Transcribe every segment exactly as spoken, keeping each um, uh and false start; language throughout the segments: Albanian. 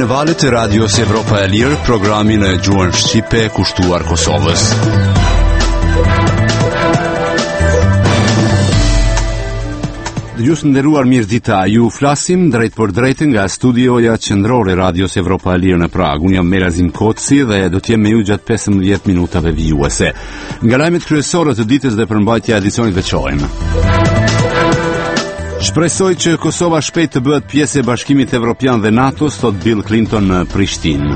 valët e Radios Evropa e Lirë, programin e gjuhën shqipe kushtuar Kosovës. Dëgjues nderuar, mirëdita. Ju flasim drejt për drejt nga studioja qendrore Radios Evropa e Lirë në Prag. Unë jam Merazim Koci dhe do të jem me ju gjatë pesëmbëdhjetë minutave vijuese. Nga lajmet kryesore të ditës dhe përmbajtja e edicionit veçojmë. Shpresoj që Kosova shpejt të bëhet pjesë e Bashkimit Evropian dhe NATO-s, thot Bill Clinton në Prishtinë.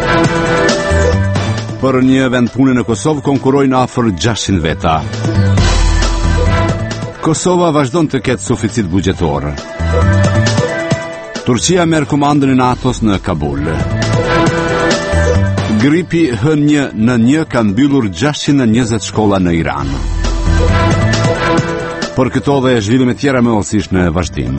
Për një vend pune në Kosovë konkurojnë afër gjashtëqind veta. Kosova vazhdon të ketë suficit buxhetor. Turqia merr komandën e NATO-s në Kabul. Gripi H një N një ka mbyllur gjashtëqind e njëzet shkolla në Iran. Për këto dhe zhvillime tjera më osish në vazhdim.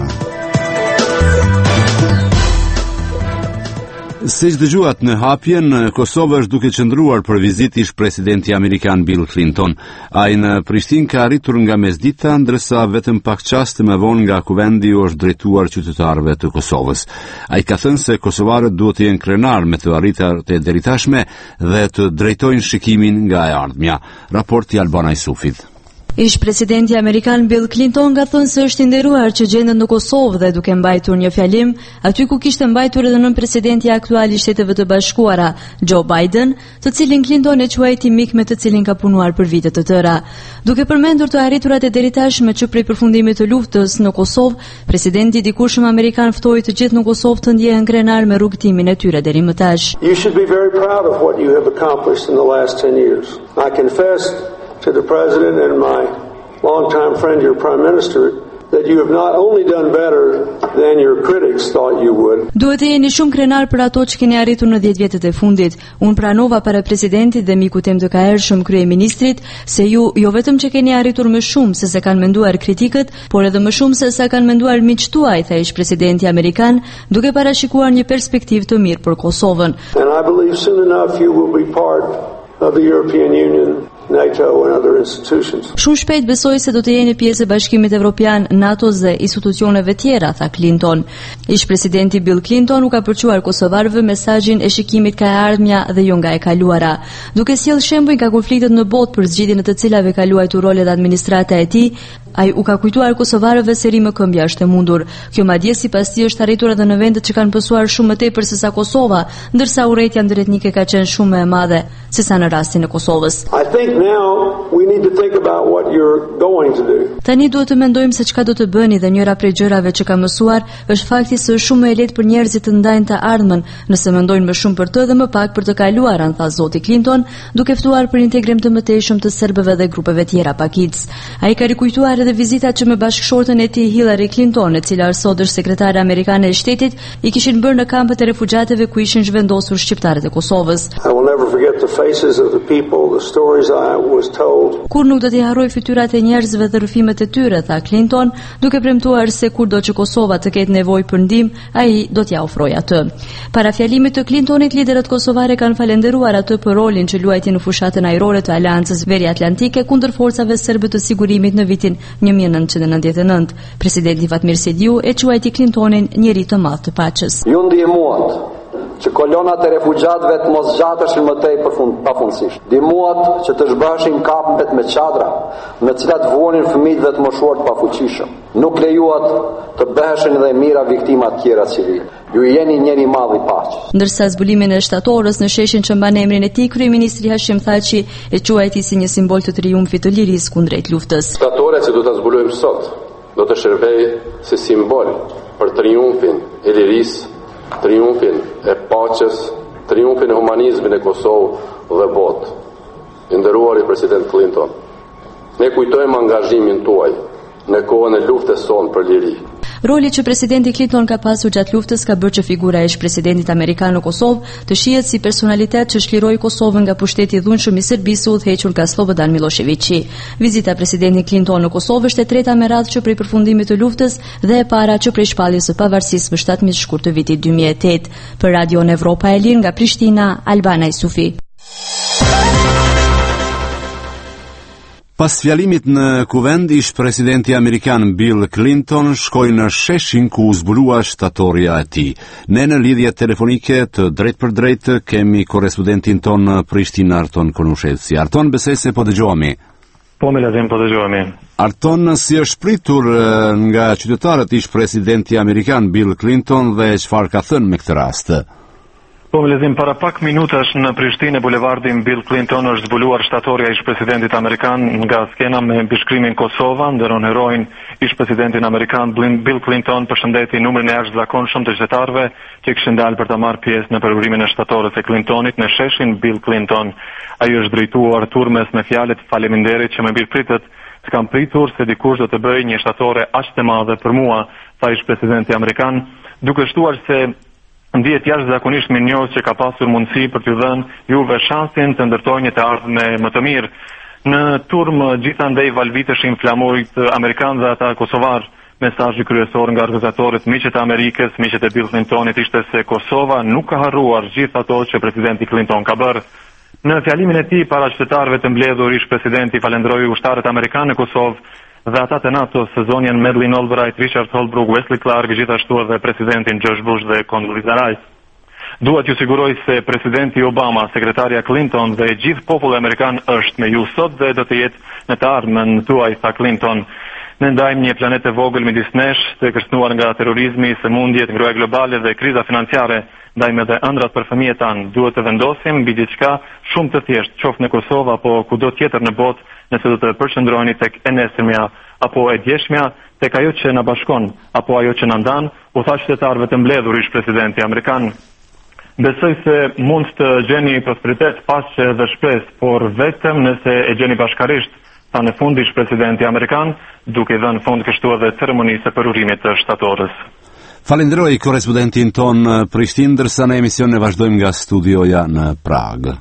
Siç dëgjuat në hapjen, Kosova është duke qëndruar për vizitë ish presidenti amerikan Bill Clinton. Ai në Prishtinë ka arritur nga mesdita, ndërsa vetëm pak çaste më vonë nga kuvendi u është drejtuar qytetarëve të Kosovës. Ai ka thënë se kosovarët duhet të jenë krenar me të arritat e deritashme dhe të drejtojnë shikimin nga e ardhmja. Raporti Albana Isufit. Ish presidenti amerikan Bill Clinton ka thënë se është i nderuar që gjendet në Kosovë dhe duke mbajtur një fjalim aty ku kishte mbajtur edhe nën presidenti aktual i Shteteve të Bashkuara, Joe Biden, të cilin Clinton e quajti mik me të cilin ka punuar për vite të tëra. Duke përmendur të arriturat e deritashme që prej përfundimit të luftës në Kosovë, presidenti i dikurshëm amerikan ftoi të gjithë në Kosovë të ndjehen krenar me rrugtimin e tyre deri më tash. You should be very proud of what you have accomplished in the last ten years. I confessed to the President and my longtime friend, your Prime Minister, that you have not only done better than your critics thought you would. Duhet të jeni shumë krenar për ato që keni arritur në dhjetë vjetët e fundit. Unë pranova para presidentit dhe miku tem të kahershëm kryeministrit se ju jo vetëm që keni arritur më shumë se sa kanë menduar kritikët, por edhe më shumë se sa kanë menduar miqtë tuaj, tha ish presidenti amerikan, duke parashikuar një perspektivë të mirë për Kosovën. And I believe soon enough you will be part of the European Union, NATO and other institutions. Shumë shpejt besoj se do të jeni pjesë e Bashkimit Evropian, NATO-s dhe institucioneve tjera, tha Clinton. Ish presidenti Bill Clinton u ka përquar kosovarëve mesazhin e shikimit ka e ardhmja dhe jo nga e kaluara. Duke sjell shembuj nga konfliktet në botë për zgjidhjen e të cilave ka luajtur rolet administrata e tij, ai u ka kujtuar kosovarëve se rrimë këmbja është e mundur. Kjo madje sipas tij është arritur edhe në vendet që kanë pësuar shumë më tepër se sa Kosova, ndërsa urrëtia ndëretnike ka qenë shumë më e madhe se sa në rastin e Kosovës. I think now we need to think about what you're going to do. Tani duhet të mendojmë se çka do të bëni dhe njëra prej gjërave që ka mësuar është fakti se është shumë më e lehtë për njerëzit të ndajnë të ardhmen nëse mendojnë më shumë për të dhe më pak për të kaluarën, tha zoti Clinton, duke ftuar për integrim të mëtejshëm të serbëve dhe grupeve tjera pakicë. Ai ka rikujtuar edhe vizitat që me bashkëshortën e tij Hillary Clinton, e cila sot është sekretare amerikane e shtetit, i kishin bërë në kampet e refugjatëve ku ishin zhvendosur shqiptarët e Kosovës. I will never forget the faces of the people, the stories I was told. Kur nuk do t'i harroj fytyrat e njerëzve dhe rrëfimet e tyre, tha Clinton, duke premtuar se kurdo që Kosova të ketë nevojë për ndihmë, ai do t'ja ofrojë atë. Para fjalimit të Clintonit, liderët kosovare kanë falendëruar atë për rolin që luajti në fushatën ajrore të Aleancës Veriatlantike kundër forcave serbe të sigurimit në vitin një mijë e nëntëqind e nëntëdhjetë e nëntë. Presidenti Fatmir Sediu e quajti Clintonin njeri të madh të paqes. Ju ndihmuat që kolonat e refugjatëve të mos zgjateshin më tej pafundësisht. Ndihmuat që të zhbaheshin kampet me çadra, në të cilat vuanin fëmijët dhe të moshuar të pafuqishëm. Nuk lejuat të bëheshin edhe mira viktima të tjera civile. Ju jeni njeri i madh i paqes. Ndërsa zbulimin e shtatorës në sheshin që mban emrin e tij, kryeministri Hashim Thaçi e quajti si një simbol të triumfit të lirisë kundrejt luftës. Shtatorja që do ta zbulojmë sot do të shërbejë si simbol për triumfin e lirisë, triumfin e paqes, triumfin e humanizmit në Kosovë dhe botë. I nderuari president Clinton, ne kujtojmë angazhimin tuaj në kohën e luftës sonë për liri. Roli që presidenti Clinton ka pasur gjatë luftës ka bërë që figura e ish-presidentit amerikan në Kosovë të shihet si personalitet që shliroi Kosovën nga pushteti i dhunshëm i Serbisë u udhëhequr nga Slobodan Miloševići. Vizita e presidentit Clinton në Kosovë është e treta me radhë që prej përfundimit të luftës dhe e para që prej shpalljes së pavarësisë më shtatëmbëdhjetë shkurt të vitit dy mijë e tetë. Për Radion Evropa e Lirë nga Prishtina, Albana Isufi. Pas fjalimit në kuvend, ish presidenti amerikan Bill Clinton shkoi në sheshin ku u zbulua shtatorja e tij. Ne në lidhje telefonike të drejt për drejt kemi korrespondentin ton në Prishtinë, Arton Konushelci. Arton, besoj se po dëgjohemi. Po me lazim po dëgjohemi. Arton, si është pritur nga qytetarët ish presidenti amerikan Bill Clinton dhe çfarë ka thënë me këtë rast? Po me lezim, para pak minutash në Prishtinë bulevardin Bill Clinton është zbuluar shtatorja ish presidentit amerikan nga skena me bishkrimin Kosova, ndërron herojin ish presidentin amerikan Bill Clinton përshëndeti numrin e jashtëzakonshëm të qytetarëve që kishin dalë për të marrë pjesë në përurimin e shtatorës së Clintonit në sheshin Bill Clinton. Ai është drejtuar turmes me fjalët faleminderit që më mirëpritet, s'kam pritur se dikush do të bëjë një shtatore aq të madhe për mua, tha ish presidenti amerikan, duke shtuar se ndihet jashtëzakonisht mirënjohës që ka pasur mundësi për t'ju dhënë juve shansin të ndërtojnë një të ardhme më të mirë. Në turm gjithandej valviteshin flamurit amerikan dhe ata kosovar. Mesazhi kryesor nga organizatorët miqët e Amerikës, miqët e Bill Clintonit ishte se Kosova nuk ka harruar gjithë ato që presidenti Clinton ka bërë. Në fjalimin e tij para qytetarëve të mbledhur, ish presidenti falenderoi ushtarët amerikanë në Kosovë dhe ata të NATO, sezonien Madeleine Albright, Richard Holbrooke, Wesley Clark, gjithashtu edhe presidentin George Bush dhe Condoleezza Rice. Dua t'ju siguroj se presidenti Obama, sekretaria Clinton dhe gjithë populli amerikan është me ju sot dhe do të jetë në të ardhmen tuaj, tha Clinton. Ne ndajmë një planet e vogël midis nesh, të kërcënuar nga terrorizmi, sëmundjet, ngroja globale dhe kriza financiare. Ndajmë edhe ëndrat për fëmijët tanë. Duhet të vendosim mbi diçka shumë të thjeshtë, qoftë në Kosovë apo kudo tjetër në botë, nëse do të përqendroheni tek e nesërmja apo e djeshmja, tek ajo që na bashkon apo ajo që na ndan, u tha qytetarëve të mbledhur ish presidenti amerikan. Besoj se mund të gjeni prosperitet, paqe dhe shpresë, por vetëm nëse e gjeni bashkarisht, tha në fund ish presidenti amerikan, duke dhënë fund kështu edhe ceremonisë së përurimit të shtatorës. Falenderoj korrespondentin ton në Prishtinë, ndërsa në emision ne vazhdojmë nga studioja në Prag.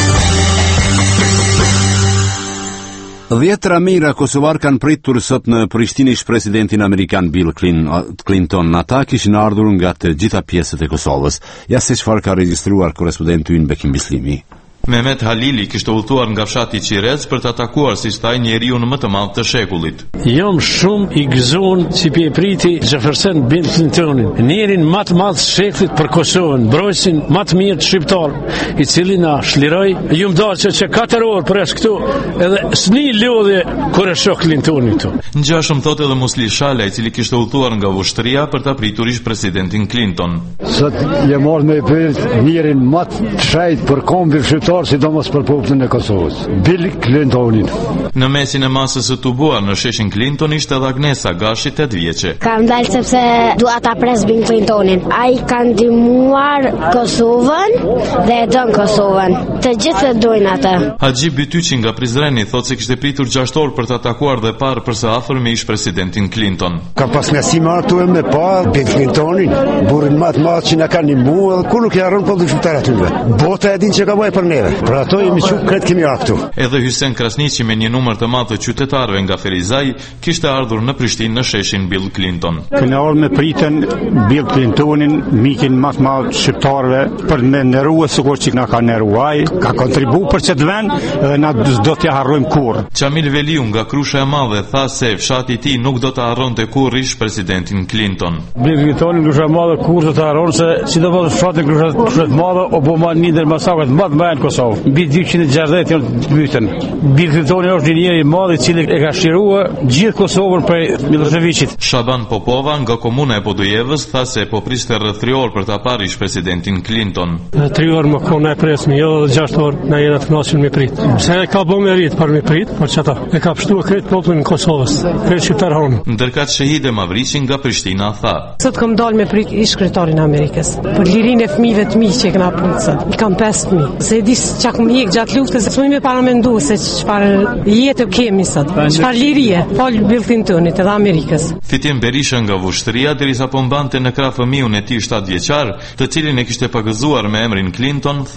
Dhjetëra mijëra kosovar kanë pritur sot në Prishtinë ish presidentin amerikan Bill Clinton. Ata kishin ardhur nga të gjitha pjesët e Kosovës. Ja se çfarë ka regjistruar korrespondenti ynë Bekim Bislimi. Mehmet Halili kishte udhëtuar nga fshati Qirec për të atakuar si thaj njeriu në më të madh të shekullit. Jam shumë i gëzuar si pe priti Jefferson Bill Clintonin, njërin më të madh të shekullit për Kosovën, mbrojtësin më të mirë të shqiptar, i cili na shliroi. Ju më dashur që katër orë për as këtu, edhe s'ni lodhje kur e shoh Clintonin këtu. Ngjashëm thotë edhe Musli Shala, i cili kishte udhëtuar nga ushtria për ta pritur ish presidentin Clinton. Sot jam marrë me pyet njërin më të shejt për kombin shqiptar, sidomos për popullin e Kosovës, Bill Clintonin. Në mesin e masës së tubuar në sheshin Clinton ishte edhe Agnesa Gashi, tetë vjeçe. Kam dalë sepse dua ta pres Bill Clintonin. Ai ka ndihmuar Kosovën dhe e don Kosovën. Të gjithë e dojnë atë. Haxhi Bytyçi nga Prizreni thotë se kishte pritur gjashtë orë për të atakuar dhe parë për së afër me ish presidentin Clinton. Ka pas mjasi martuar me pa Bill Clintonin, burrin më të madh që na kanë ndihmuar, ku nuk i harron po dëshmitar aty. Bota e din që ka bëj për ne. Për ato jemi shumë kretë kemi aftu. Edhe Hysen Krasniqi me një numër të madh të qytetarëve nga Ferizaj kishte ardhur në Prishtinë në sheshin Bill Clinton. Këna orë me pritën Bill Clintonin, mikin më të madh shqiptarëve, për me nderua sikur që na ka nderuar, ka kontribuar për çet vend dhe na do t'ia harrojmë kurrë. Çamil Veliu nga Krusha e Madhe tha se fshati i tij nuk do të harronte kurrë ish presidentin Clinton. Bill Clintonin Krusha e Madhe kurrë do të harron se sidomos fshati Krusha e Madhe apo ma një ndër masakrat më të mëdha në Kosovë. Mbi dyqind e gjashtëdhjetë janë të mbytën. Bill Clinton është një njeri i madh i cili e ka shiruar gjithë Kosovën prej Miloševićit. Shaban Popova nga komuna e Podujevës tha se po priste rreth tre orë për ta parë ish presidentin Clinton. tre orë më konë e presmi, jo gjashtë orë na jena të kënaqur me prit. Se ka bën me rit për me prit, por çata e ka pshtuar krejt popullin e Kosovës, krejt shqiptarën. Ndërka Shehide Mavriqi nga Prishtina tha: Sot kam dalë me prit ish kryetarin e Amerikës për lirinë e fëmijëve të mi që kena pritur. I kam pesë fëmijë. Se di çka kum ik gjatë luftës, s'më më para mendu se çfarë jetë kemi sot. Çfarë lirie, fal Bill Clintonit edhe Amerikës. Fitim Berisha nga Vushtrria derisa po mbante në krah fëmijën e tij shtatë vjeçar, të cilin e kishte pagëzuar me emrin Clinton, tha: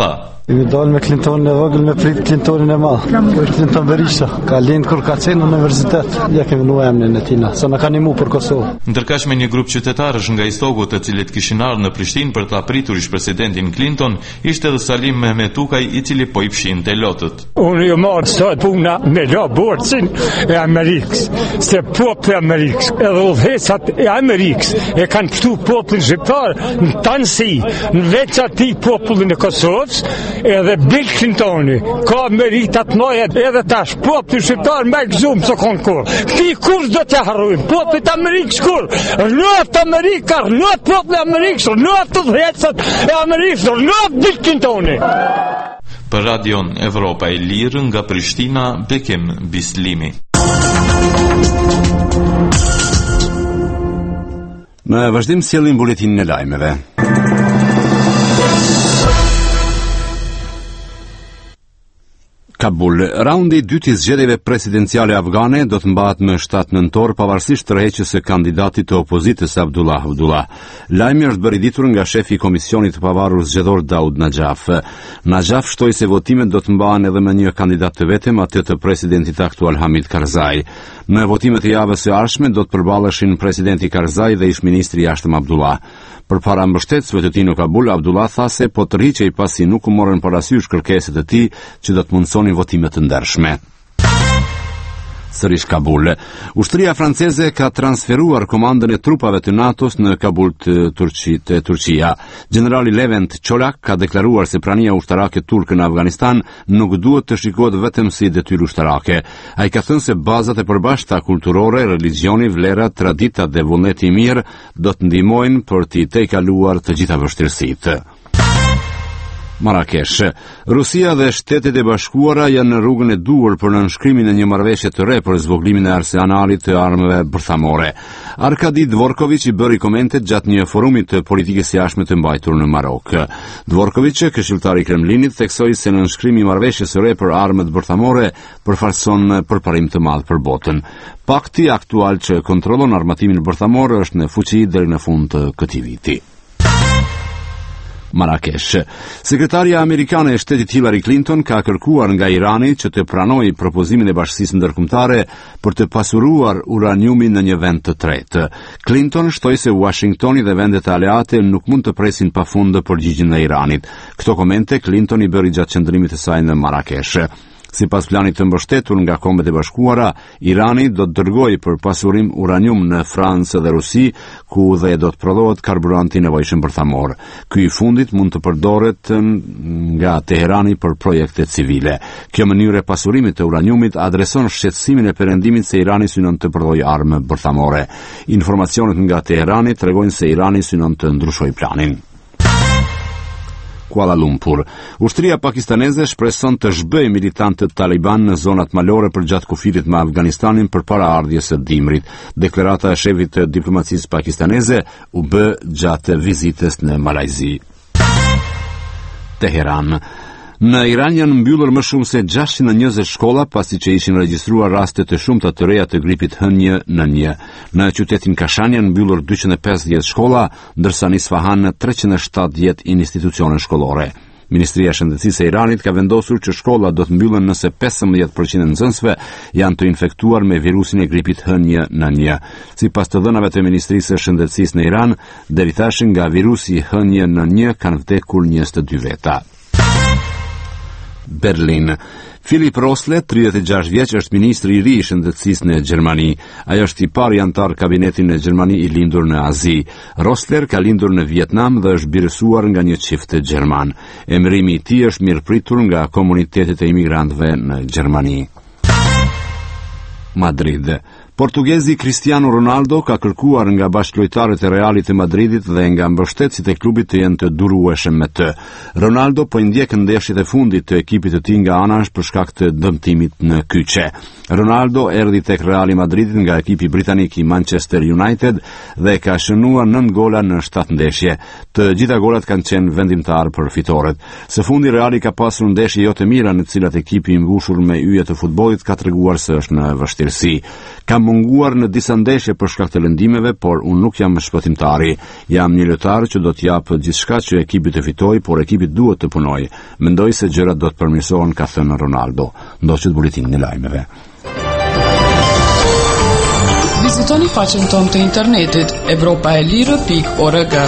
Imi dalë me Clintonin e vogël me prit Clintonin e madh. Clinton Berisha, ka lind kur ka qenë në universitet. Ja kemi nuar emrin e tina, sa na kanë imu për Kosovë. Ndërkaq me një grup qytetarësh nga Istogu, të cilët kishin ardhur në Prishtinë për ta pritur ish presidentin Clinton, ishte edhe Salim Mehmetukaj, i cili po i fshinte lotët. Unë ju marr sot puna me la borcin e Amerikës, se populli i Amerikës, edhe udhëhecat e Amerikës e kanë ftuar popullin shqiptar në tansi, në veç atij popullin e Kosovës, edhe Bill Clintoni ka meritat mëdha edhe tash populli shqiptar më gëzuar se konkur. Ti kur do të harrojmë popullit të Amerikës kur? Rënot Amerika, rënot populli Amerikës, rënot të udhëhecat e Amerikës, rënot Bill Clintoni. Për Radion Evropa e Lirë nga Prishtina, Bekim Bislimi. Në vazhdim sjellim buletinin e lajmeve. Kabul. Raundi i dytë i zgjedhjeve presidenciale afgane do të mbahet më shtatë nëntor pavarësisht tërheqjes së kandidatit të opozitës Abdullah Abdullah. Lajmi është bërë i ditur nga shefi i Komisionit të Pavarur Zgjedhor Daud Najaf. Najaf shtoi se votimet do të mbahen edhe me një kandidat të vetëm, atë të presidentit aktual Hamid Karzai. Në votimet e javës së ardhshme do të përballeshin presidenti Karzai dhe ish-ministri i jashtëm Abdullah. Përpara mbështetësve të tij në Kabul, Abdullah tha se po tërhiqej pasi nuk u morën parasysh kërkesat e tij që do të mundsonin votime të ndershme. Sërish Kabul. Ushtria franceze ka transferuar komandën e trupave të NATO-s në Kabul të Turqit, Turqia. Generali Levent Çolak ka deklaruar se prania ushtarake turke në Afganistan nuk duhet të shikohet vetëm si detyrë ushtarake. Ai ka thënë se bazat e përbashkëta kulturore, religioni, vlerat, traditat dhe vullneti i mirë do të ndihmojnë për të tejkaluar të gjitha vështirësitë. Marrakesh. Rusia dhe Shtetet e Bashkuara janë në rrugën e duhur për nënshkrimin e një marrëveshje të re për zvoglimin e arsenalit të armëve bërthamore. Arkadi Dvorkovic i bëri komentet gjatë një forumi të politikës së jashtme të mbajtur në Marok. Dvorkovic, këshilltari i Kremlinit, theksoi se nënshkrimi i marrëveshjes së re për armët bërthamore përfaqëson përparim të madh për botën. Pakti aktual që kontrollon armatimin bërthamor është në fuqi deri në fund të këtij viti. Marrakesh. Sekretaria amerikane e shtetit Hillary Clinton ka kërkuar nga Irani që të pranojë propozimin e bashkisë ndërkombëtare për të pasuruar uraniumin në një vend të tretë. Clinton shtoi se Washingtoni dhe vendet aleate nuk mund të presin pafund përgjigjen e Iranit. Këto komente Clinton i bëri gjatë qëndrimit të saj në Marrakesh. Sipas planit të mbështetur nga Kombet e Bashkuara, Irani do të dërgojë për pasurim uranium në Francë dhe Rusi, ku dhe do të prodhohet karburanti nevojshëm bërthamor. Ky i fundit mund të përdoret nga Teherani për projekte civile. Kjo mënyrë e pasurimit të uraniumit adreson shqetësimin e perëndimit se Irani synon të përdorojë armë bërthamore. Informacionet nga Teherani tregojnë se Irani synon të ndryshojë planin. Kuala Lumpur. Ushtria pakistaneze shpreson të zhbëjë militantët Taliban në zonat malore përgjatë kufirit me Afganistanin përpara ardhjes së dimrit. Deklarata e shefit të diplomacisë pakistaneze u bë gjatë vizitës në Malajzi. Teheran. Në Iran janë mbyllur më shumë se gjashtëqind e njëzet shkolla pasi që ishin regjistruar raste të shumta të reja të gripit H një N një. Në qytetin Kashan janë mbyllur dyqind e pesëdhjetë shkolla, ndërsa në Isfahan treqind e shtatëdhjetë institucione shkollore. Ministria e Shëndetësisë e Iranit ka vendosur që shkollat do të mbyllen nëse pesëmbëdhjetë përqind e nxënësve janë të infektuar me virusin e gripit H një N një. Sipas të dhënave të Ministrisë së Shëndetësisë në Iran, deri tash nga virusi H një N një kanë vdekur njëzet e dy veta. Berlin. Philip Rosle, tridhjetë e gjashtë vjeç, është ministri i ri i shëndetësisë në Gjermani. Ai është i pari antar kabinetin në Gjermani i lindur në Azi. Rosler ka lindur në Vietnam dhe është birësuar nga një çift gjerman. Emërimi i tij është mirëpritur nga komunitetet e imigrantëve në Gjermani. Madrid. Portugezi Cristiano Ronaldo ka kërkuar nga bashkëlojtarët e Realit të Madridit dhe nga mbështetësit e klubit të jenë të durueshëm me të. Ronaldo po i ndjek ndeshjet e fundit të ekipit të tij nga anash për shkak të dëmtimit në kyçe. Ronaldo erdhi tek Reali Madridit nga ekipi britanik i Manchester United dhe ka shënuar nëntë gola në shtatë ndeshje. Të gjitha golat kanë qenë vendimtar për fitoret. Së fundi Reali ka pasur ndeshje jo të mira në të cilat ekipi i mbushur me yje të futbollit ka treguar se është në vështirësi. Kam munguar në disa ndeshje për shkak të lëndimeve, por unë nuk jam shpëtimtari. Jam një lojtar që do të jap gjithçka që ekipi të fitojë, por ekipi duhet të punojë. Mendoj se gjërat do të përmirësohen, ka thënë Ronaldo. Ndoqët buletinin e lajmeve. Vizitoni faqen tonë të internetit evropa e lirë pikë org.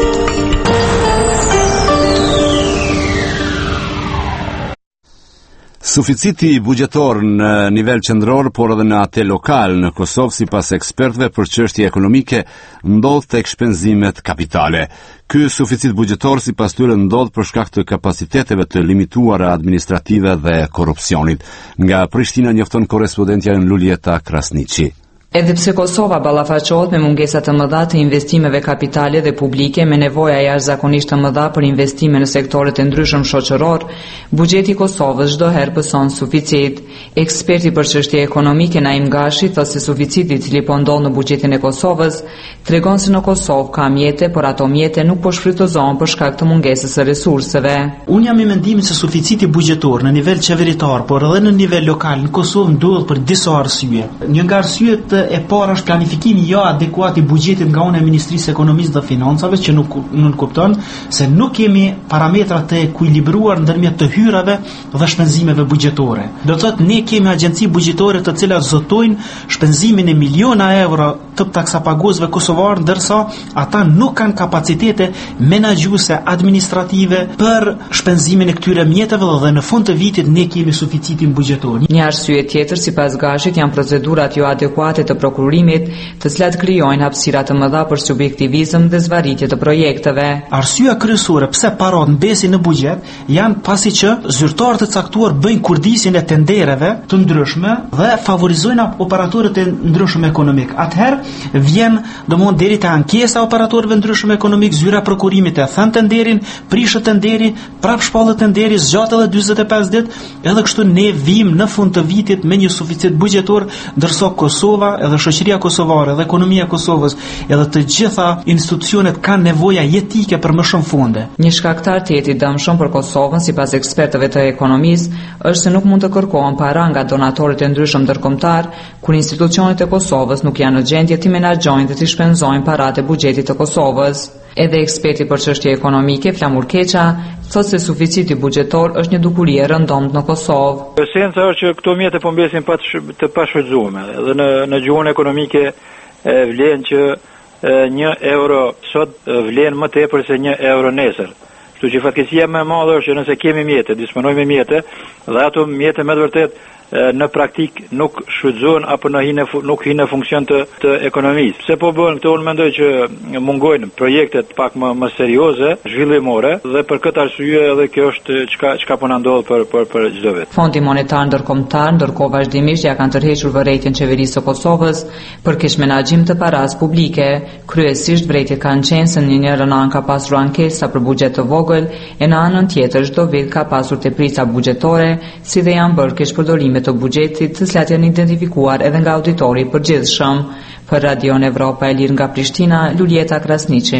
Suficiti buxhetor në nivel qendror, por edhe në atë lokal në Kosovë, sipas ekspertëve për çështje ekonomike, ndodh tek shpenzimet kapitale. Ky suficit buxhetor sipas tyre ndodh për shkak të kapaciteteve të limituara administrative dhe korrupsionit. Nga Prishtina njofton korrespondentja Lulieta Krasniqi. Edhe pse Kosova ballafaqohet me mungesa të mëdha të investimeve kapitale dhe publike, me nevoja jashtëzakonisht të mëdha për investime në sektorët e ndryshëm shoqëror, buxheti i Kosovës çdo herë pëson suficit. Eksperti për çështje ekonomike Naim Gashi thotë se suficiti i cili po ndodh në buxhetin e Kosovës tregon se në Kosovë ka mjete, por ato mjete nuk po shfrytëzohen për shkak të mungesës së resurseve. Unë jam i mendimit se suficiti buxhetor në nivel qeveritar, por edhe në nivel lokal në Kosovë ndodh për disa arsye. Një nga arsyet e parë është planifikimi jo adekuat i buxhetit nga ana e Ministrisë së Ekonomisë dhe Financave, që nuk nuk kupton se nuk kemi parametra të ekuilibruar ndërmjet të hyrave dhe shpenzimeve buxhetore. Do të thotë ne kemi agjenci buxhetore të cilat zotojnë shpenzimin e miliona euro të taksapagosëve kosovar, ndërsa ata nuk kanë kapacitete menaxhuese administrative për shpenzimin e këtyre mjeteve dhe në fund të vitit ne kemi suficitin buxhetor. Një arsye tjetër sipas Gashit janë procedurat jo adekuate të prokurimit, të cilat krijojnë hapësira të mëdha për subjektivizëm dhe zvarritje të projekteve. Arsyeja kryesore pse parat mbesin në buxhet janë pasi që zyrtarët e caktuar bëjnë kurdisjen e tendereve të ndryshme dhe favorizojnë operatorët e ndryshëm ekonomik. Atëherë vjen domthonë deri te ankesa e operatorëve ndryshëm ekonomik, zyra prokurimit e thën tenderin, prishët tenderi, prap shpallët tenderi, zgjat edhe dyzet e pesë ditë, edhe kështu ne vim në fund të vitit me një suficit buxhetor, ndërsa Kosova edhe shoqëria kosovare dhe ekonomia e Kosovës edhe të gjitha institucionet kanë nevoja jetike për më shumë fonde. Një shkaktar tjetër i dëmshëm për Kosovën sipas ekspertëve të ekonomisë është se nuk mund të kërkohen para nga donatorët e ndryshëm ndërkombëtar, kur institucionet e Kosovës nuk janë në gjendje të menaxhojnë dhe të shpenzojnë paratë e buxhetit të Kosovës. Edhe eksperti për çështje ekonomike Flamur Keqa thotë se suficiti buxhetor është një dukuri e rëndomt në Kosovë. Esenca është që këto mjete po mbesin pa të pashfrytzuara. Edhe në në gjuhën ekonomike e vlen që e, një euro sot vlen më tepër se një euro nesër. Kështu që fatkeqësia më e madhe është që nëse kemi mjete, disponojmë me mjete, dhe ato mjete me të vërtet në praktik nuk shfrytëzohen apo në hinë nuk hinë në funksion të, të ekonomisë. Pse po bën këto? Unë mendoj që mungojnë projektet pak më më serioze, zhvillimore, dhe për këtë arsye edhe kjo është çka çka po na ndodh për për për çdo vit. Fondi Monetar Ndërkombëtar ndërkohë vazhdimisht ja kanë tërhequr vërejtjen qeverisë së Kosovës për keq menaxhim të paras publike. Kryesisht vërejtjet kanë qenë se në njërin anë ka pasur ankesa për buxhet të vogël, e në anën tjetër çdo vit ka pasur teprica buxhetore, si dhe janë bërë keq përdorime të buxhetit, të cilat janë identifikuar edhe nga auditori i përgjithshëm. Për Radio Evropa e Lirë nga Prishtina, Lulieta Krasniqi.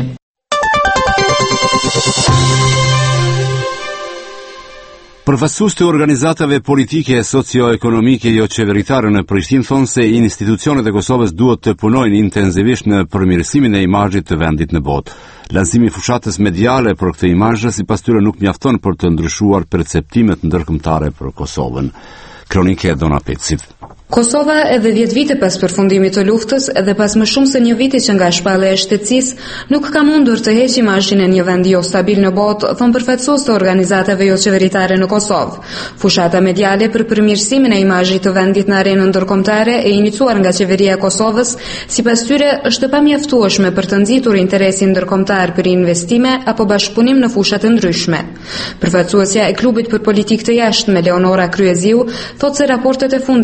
Përfaqësues të organizatave politike e socio-ekonomike jo qeveritare në Prishtinë thonë se institucionet e Kosovës duhet të punojnë intensivisht në përmirësimin e imazhit të vendit në botë. Lansimi i fushatës mediale për këtë imazh sipas tyre nuk mjafton për të ndryshuar perceptimet ndërkombëtare për Kosovën. Kronike e Dona Pecit. Kosova edhe dhjetë vite pas përfundimit të luftës edhe pas më shumë se një viti që nga shpallja e shtetësisë nuk ka mundur të heqë imazhin e një vendi jo stabil në botë, thon përfaqësues të organizatave jo qeveritare në Kosovë. Fushata mediale për përmirësimin e imazhit të vendit në arenën ndërkombëtare e iniciuar nga qeveria e Kosovës, sipas tyre është pamjaftueshme për të nxitur interesin ndërkombëtar për investime apo bashkëpunim në fusha të ndryshme. Përfaqësuesja e klubit për politikë të jashtme Leonora Kryeziu thotë se raportet e fundit të mekanizmit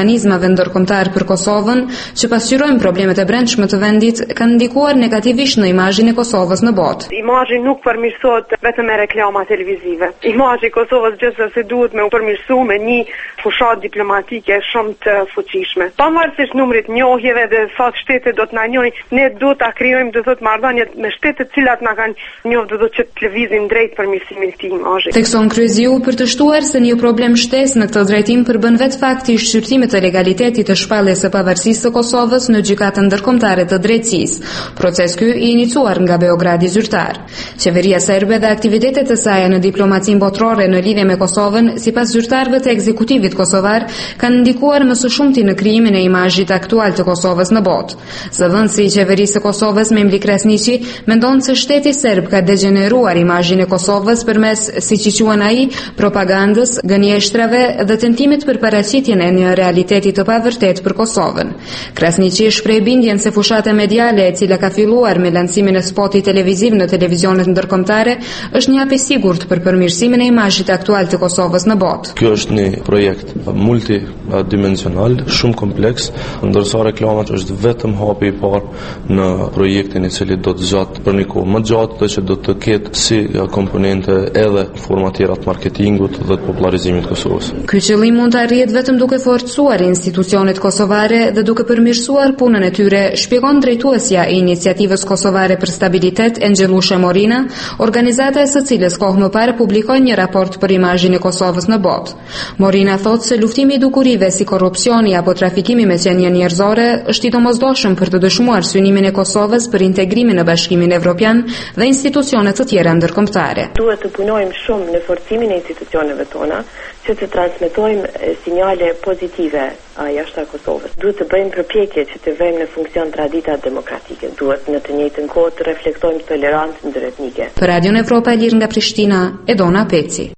organizmave ndërkombëtar për Kosovën, që pasqyrojnë problemet e brendshme të vendit, kanë ndikuar negativisht në imazhin e Kosovës në botë. Imazhi nuk përmirësohet vetëm me reklama televizive. Imazhi i Kosovës gjithsesi duhet me u përmirësu me një fushat diplomatike shumë të fuqishme. Pavarësisht numrit njohjeve dhe sa shtete do të na njohin, ne duhet ta krijojmë do thotë marrëdhënie me shtetet të cilat na kanë njohur do thotë që të lëvizin drejt përmirësimit të këtij imazhi. Tekson kryezi u për të shtuar se një problem shtesë në këtë drejtim përbën vetë fakti i shqyrtimit të legalitetit të shpalljes së pavarësisë së Kosovës në gjykatën ndërkombëtare të drejtësisë. Proces ky i iniciuar nga Beogradi zyrtar. Qeveria serbe dhe aktivitetet e saj në diplomacinë botërore në lidhje me Kosovën, sipas zyrtarëve të ekzekutivit kosovar, kanë ndikuar më së shumti në krijimin e imazhit aktual të Kosovës në botë. Zëvendësi i qeverisë së Kosovës Memli Krasniqi mendon se shteti serb ka degeneruar imazhin e Kosovës përmes, siç i quajnë ai, propagandës, gënjeshtrave dhe tentimit për paraqitjen e një realiteti të pavërtet për Kosovën. Krasniqi shpreh bindjen se fushata mediale e cila ka filluar me lancimin e spotit televiziv në televizionet ndërkombëtare është një hap i sigurt për përmirësimin e imazhit aktual të Kosovës në botë. Kjo është një projekt multidimensional, shumë kompleks, ndërsa reklamat është vetëm hapi i parë në projektin i cili do të zgjat për një kohë më gjatë dhe që do të ketë si komponente edhe forma tjera të marketingut dhe të popularizimit të Kosovës. Ky qëllim mund të arrihet vetëm duke forcuar institucionet kosovare dhe duke përmirësuar punën e tyre, shpjegon drejtuesja e iniciativës kosovare për stabilitet Enxhellushe Morina, organizata e së cilës kohë më parë publikoi një raport për imazhin e Kosovës në botë. Morina thotë se luftimi i dukurive si korrupsioni apo trafikimi me qenie njerëzore është i domosdoshëm për të dëshmuar synimin e Kosovës për integrimin në Bashkimin Evropian dhe institucione të tjera ndërkombëtare. Duhet të punojmë shumë në forcimin e institucioneve tona, që të transmetojmë sinjale pozitive jashtë Kosovës. Duhet të bëjmë përpjekje që të vëmë në funksion traditat demokratike. Duhet në të njëjtën kohë të reflektojmë tolerancën ndëretnike. Për Radion Evropa e Lirë nga Prishtina, Edona Peci.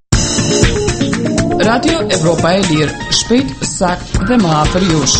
Radio Evropa e Lirë, shpejt, sakt dhe më afër jush.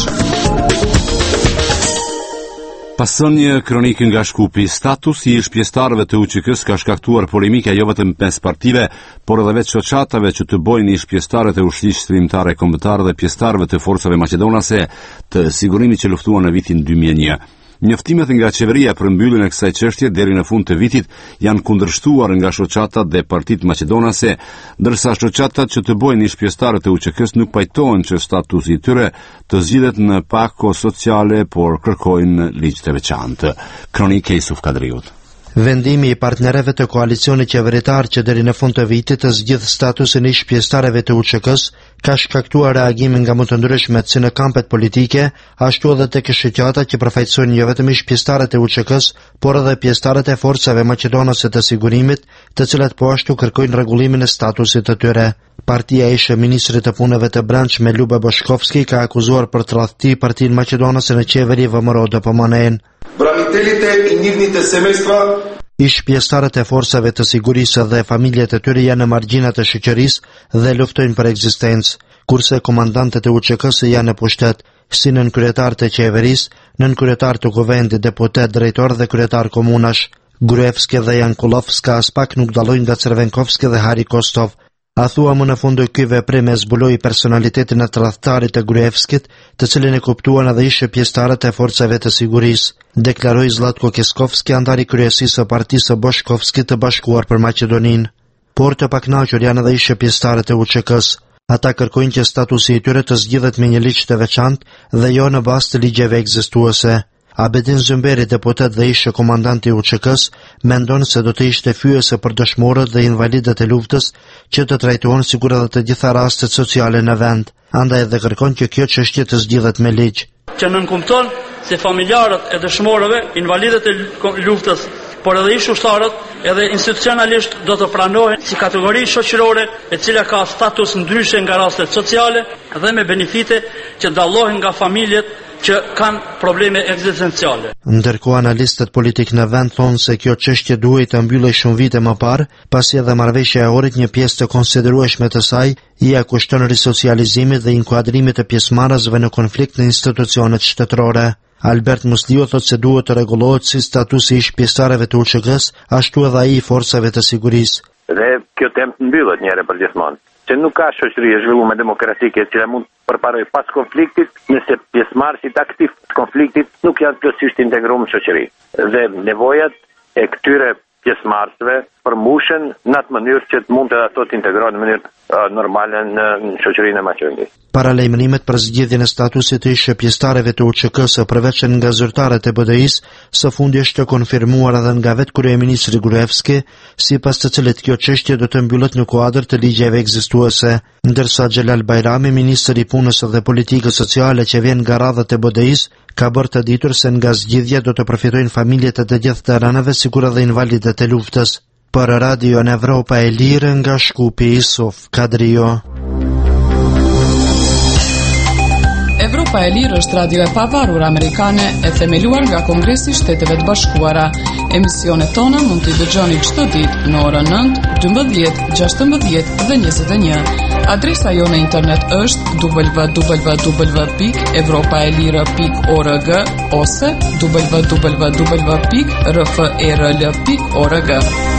Pason një kronikë nga Shkupi, statusi i shpjestarëve të U Q K-s ka shkaktuar polemike jo vetëm mes partive, por edhe vetë shoqatave që të bojnë i shpjestarët e ushtrisë shërimtare kombëtare dhe pjesëtarëve të forcave maqedonase të sigurimit që luftuan në vitin dy mijë e një. Njoftimet nga qeveria për mbylljen e kësaj çështje deri në fund të vitit janë kundërshtuar nga shoqatat dhe partitë maqedonase, ndërsa shoqatat që të bojnë ish pjesëtarët e U Q K-s nuk pajtohen që statusi i tyre të zgjidhet në pako sociale, por kërkojnë ligj të veçantë. Kronikë e Isuf Kadriut. Vendimi i partnerëve të koalicionit qeveritar që deri në fund të vitit të zgjidh statusin e ish pjesëtarëve të U Q K-s ka shkaktuar reagime nga më të ndryshmet si në kampet politike, ashtu edhe tek shoqata që përfaqësojnë jo vetëm ish pjesëtarët e U Q K-s, por edhe pjesëtarët e forcave maqedonase të sigurimit, të cilat po ashtu kërkojnë rregullimin e statusit të tyre. Partia e ish ministrit të punëve të brendshme Ljuba Boshkovski ka akuzuar për tradhti partinë maqedonase në qeveri V M R O D P M N. Branitelите i njivnite semestra Ish pjesëtarët e forcave të sigurisë dhe familjet e tyre janë në margjinat e shoqërisë dhe luftojnë për ekzistencë, kurse komandantët e U Q K-s janë në pushtet, si nën kryetar të qeverisë, nën kryetar të kuvendit, deputet, drejtor dhe kryetar komunash. Gruevski dhe Jankulovska as pak nuk dallojnë nga Cervenkovski dhe Hari Kostov. A thua më në fund ky veprim e zbuloi personalitetin e tradhtarit të Gruevskit, të cilin e kuptuan edhe ishte pjesëtarët e forcave të sigurisë, deklaroi Zlatko Keskovski, antar i kryesisë së partisë së Boshkovskit të Bashkuar për Maqedoninë. Por të pakënaqur janë edhe ishte pjesëtarët e U Q K-s. Ata kërkojnë që statusi i tyre të zgjidhet me një ligj të veçantë dhe jo në bazë të ligjeve ekzistuese. Abedin Zymberi, deputet dhe ishte komandant i U Q K-s, mendon se do të ishte fyese për dëshmorët dhe invalidët e luftës që të trajtohen sikur edhe të gjitha rastet sociale në vend. Andaj edhe kërkon që kjo çështje të zgjidhet me ligj. Që nënkumton se familjarët e dëshmorëve, invalidët e luftës, por edhe ish ushtarët edhe institucionalisht do të pranohen si kategori shoqërore e cila ka status ndryshe nga rastet sociale dhe me benefite që dallohen nga familjet që kanë probleme ekzistenciale. Ndërkohë analistët politik në vend thonë se kjo çështje duhej të mbyllej shumë vite më parë, pasi edhe marrëveshja e orit një pjesë të konsiderueshme të saj ia kushton risocializimit dhe inkuadrimit të pjesëmarrësve në konflikt në institucionet shtetërore. Albert Musliu thotë se duhet të rregullohet si statusi i pjesëtarëve të U Q K-s, ashtu edhe ai i forcave të sigurisë. Dhe kjo temë mbyllet një herë për gjithmonë. se nuk ka shoqëri e zhvilluar demokratike e cila mund të përparojë pas konfliktit, nëse pjesëmarrësit aktiv të konfliktit nuk janë plotësisht integruar në shoqëri. Dhe nevojat e këtyre pjesëmarrësve përmbushen në atë mënyrë që të mund të ato të integrohen në mënyrë uh, normale në, në shoqërinë e Maqedonisë. Para lajmërimet për zgjedhjen e statusit të shqiptarëve të U Q K-s përveç nga zyrtarët e B D I-s, së fundi është konfirmuar edhe nga vetë kryeministri Gruevski, sipas të cilit kjo çështje do të mbyllet në kuadër të ligjeve ekzistuese, ndërsa Xhelal Bajrami, ministri i punës dhe politikës sociale që vjen nga radhët e B D I-s, ka bërë të ditur se nga zgjidhja do të përfitojnë familjet e të gjithë të rënave, sikur edhe invalidet e luftës. Për Radio në Evropa e Lirë nga Shkupi, Isuf Kadrio. Evropa e Lirë është radio e pavarur amerikane e themeluar nga Kongresi i Shteteve të Bashkuara. Emisionet tona mund t'i dëgjoni çdo ditë në orën nëntë, dymbëdhjetë, gjashtëmbëdhjetë dhe njëzet e një. Adresa jo në internet është w w w pikë evropaelire pikë org ose w w w pikë r f e r l pikë org.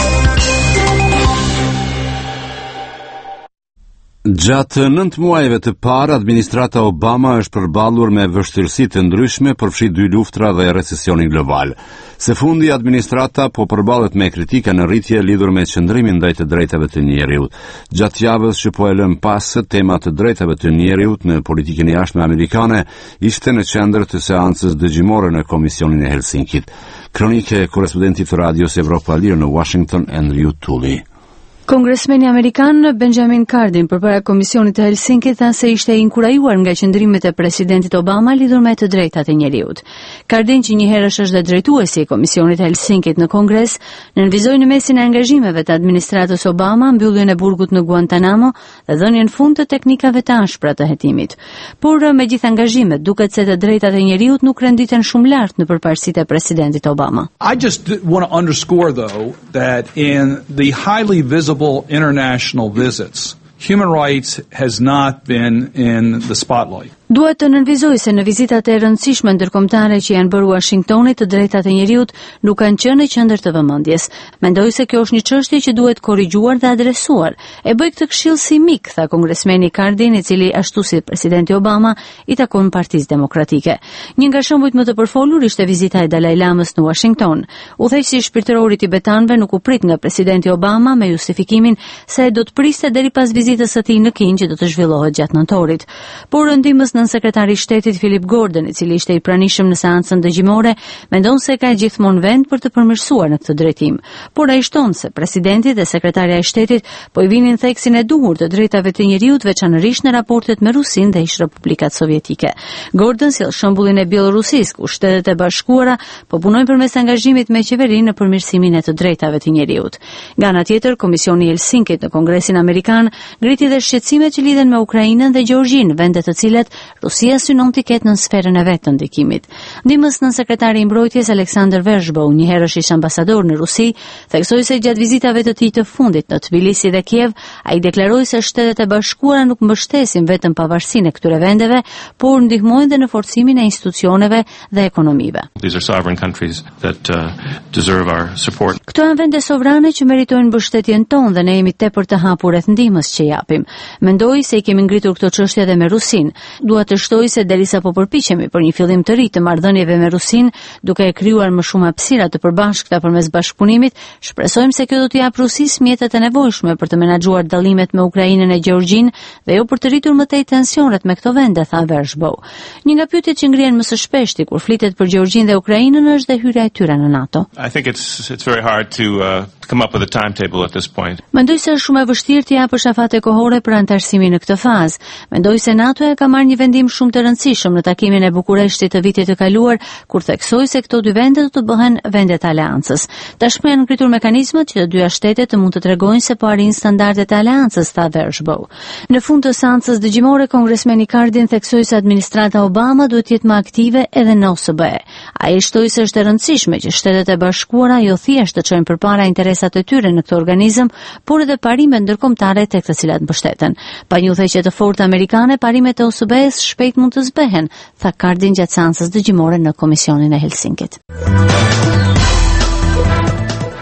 Gjatë nëntë muajve të parë, administrata Obama është përballur me vështirësi të ndryshme përfshi dy luftra dhe recesionin global. Së fundi, administrata po përballet me kritika në rritje lidhur me qëndrimin ndaj të drejtave të njeriut. Gjatë javës që po e lëm pas, tema të drejtave të njeriut në politikën e jashtme amerikane ishte në qendër të seancës dëgjimore në Komisionin e Helsinkit. Kronike e korrespondentit të Radios Evropa e Lirë në Washington, Andrew Tully. Kongresmeni amerikan Benjamin Cardin përpara Komisionit të Helsinkit tha se ishte inkurajuar nga qëndrimet e presidentit Obama lidhur me të drejtat e njeriut. Cardin, që një herësh është dhe drejtuesi i Komisionit të Helsinkit në Kongres, nënvizoi në mesin e angazhimeve të administratës Obama mbylljen e burgut në Guantanamo dhe dhënien fund të teknikave të ashpra të hetimit. Por me gjithë angazhimet, duket se të drejtat e njeriut nuk renditen shumë lart në përparësitë e presidentit Obama. I just want to underscore though that in the highly visible international visits, human rights has not been in the spotlight. Duhet të nënvizoj se në vizitat e rëndësishme ndërkombëtare që janë bërë Washingtonit, të drejtat e njeriut nuk kanë qenë në qendër të vëmendjes. Mendoj se kjo është një çështje që duhet korrigjuar dhe adresuar. E bëj këtë këshill si mik, tha kongresmeni Cardin, i cili ashtu si presidenti Obama i takon Partisë Demokratike. Një nga shembujt më të përfolur ishte vizita e Dalai Lamës në Washington. Udhëheqësi shpirtëror i tibetanëve nuk u prit nga presidenti Obama me justifikimin se do të priste deri pas vizitës së tij në Kinë që do të zhvillohet gjatë nëntorit. Por ndihmës nën sekretari i shtetit Philip Gordon, i cili ishte i pranishëm në seancën dëgjimore, mendon se ka gjithmonë vend për të përmirësuar në këtë drejtim. Por ai shton se presidenti dhe sekretaria e shtetit po i vinin theksin e duhur të drejtave të njeriut, veçanërisht në raportet me Rusinë dhe ish-republikat sovjetike. Gordon sjell shembullin e Bielorusisë, ku Shtetet e Bashkuara po punojnë përmes angazhimit me qeverinë në përmirësimin e të drejtave të njeriut. Nga ana tjetër, Komisioni i Helsinkit në Kongresin Amerikan ngriti dhe shqetësimet që lidhen me Ukrainën dhe Gjeorgjinë, vende të cilat Rusia synon të ketë në sferën e vetë të ndikimit. Ndihmës nën sekretari i mbrojtjes Aleksandr Verzhbov, një herësh ish ambasador në Rusi, theksoi se gjatë vizitave të tij të fundit në Tbilisi dhe Kiev, ai deklaroi se Shtetet e Bashkuara nuk mbështesin vetëm pavarësinë e këtyre vendeve, por ndihmojnë dhe në forcimin e institucioneve dhe ekonomive. These are sovereign countries that uh, deserve our support. Këto janë vende sovrane që meritojnë mbështetjen tonë dhe ne jemi tepër të hapur rreth ndihmës që japim. Mendoj se i kemi ngritur këto çështje edhe me Rusinë. Dua të shtoj se derisa po përpiqemi për një fillim të ri të marrëdhënieve me Rusinë, duke e krijuar më shumë hapësira të përbashkëta përmes bashkëpunimit, shpresojmë se kjo do të japë Rusisë mjetet e nevojshme për të menaxhuar dallimet me Ukrainën e Gjeorgjinë dhe jo për të rritur më tej tensionet me këto vende, tha Verzhbov. Një nga pyetjet që ngrihen më së shpeshti kur flitet për Gjeorgjinë dhe Ukrainën është dhe hyrja e tyre në NATO. I think it's it's very hard to uh, come up with a timetable at this point. Mendoj se është shumë e vështirë të japësh afate kohore për antarësimin në këtë fazë. Mendoj se NATO-ja ka marrë një vendim shumë të rëndësishëm në takimin e Bukureshtit të vitit të kaluar, kur theksoi se këto dy vende do të bëhen vende të aleancës. Tashmë janë ngritur mekanizmat që të dyja shtetet të mund të tregojnë se po arrin standardet e aleancës, tha Verzhbov. Në fund të seancës dëgjimore, kongresmeni Cardin theksoi se administrata Obama duhet të jetë më aktive edhe në O S B E. Ai shtoi se është e rëndësishme që Shtetet e Bashkuara jo thjesht të çojnë përpara interesat e tyre në këtë organizëm, por edhe parimet ndërkombëtare tek të cilat mbështeten. Pa një udhëheqje të fortë amerikane, parimet e O S B E-s shpejt mund të zbehen, tha Cardin gjatë seancës dëgjimore në Komisionin e Helsinkit.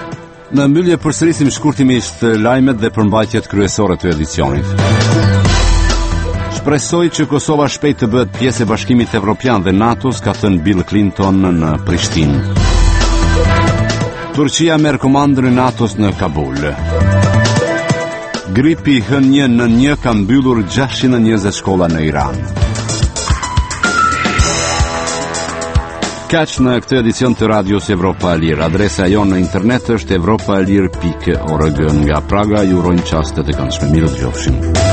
Në mbyllje përsërisim shkurtimisht lajmet dhe përmbajtjet kryesore të edicionit. Shpresoj që Kosova shpejt të bëhet pjesë e Bashkimit Evropian dhe NATO-s, ka thënë Bill Clinton në Prishtinë. Turqia merr komandën e NATO-s në Kabul. Gripi H një N një ka mbyllur gjashtëqind e njëzet shkolla në Iran. Kaq në këtë edicion të Radios Evropa e Lirë. Adresa jonë në internet është evropaelir pikë org. Nga Praga ju urojmë çastet e këndshme. Mirë dëgjofshim.